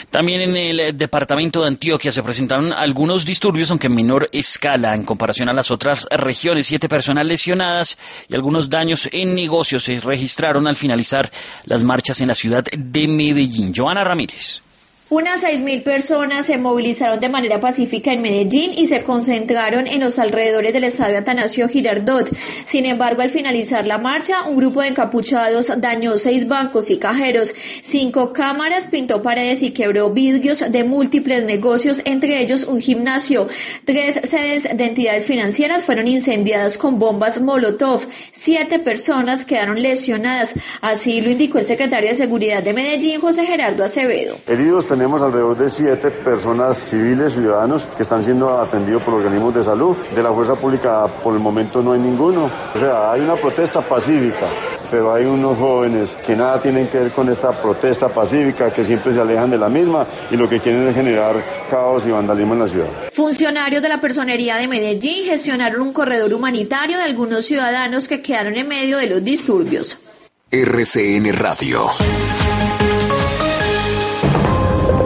También en el departamento de Antioquia se presentaron algunos disturbios, aunque en menor escala en comparación a las otras regiones. 7 personas lesionadas y algunos daños en negocios se registraron al finalizar las marchas en la ciudad de Medellín. Joana Ramírez. Unas 6.000 personas se movilizaron de manera pacífica en Medellín y se concentraron en los alrededores del estadio Atanasio Girardot. Sin embargo, al finalizar la marcha, un grupo de encapuchados dañó 6 bancos y cajeros, 5 cámaras, pintó paredes y quebró vidrios de múltiples negocios, entre ellos un gimnasio. 3 sedes de entidades financieras fueron incendiadas con bombas Molotov. 7 personas quedaron lesionadas. Así lo indicó el secretario de Seguridad de Medellín, José Gerardo Acevedo. Heridos tenemos alrededor de 7 personas civiles, ciudadanos, que están siendo atendidos por organismos de salud. De la fuerza pública, por el momento, no hay ninguno. O sea, hay una protesta pacífica, pero hay unos jóvenes que nada tienen que ver con esta protesta pacífica, que siempre se alejan de la misma y lo que quieren es generar caos y vandalismo en la ciudad. Funcionarios de la Personería de Medellín gestionaron un corredor humanitario de algunos ciudadanos que quedaron en medio de los disturbios. RCN Radio.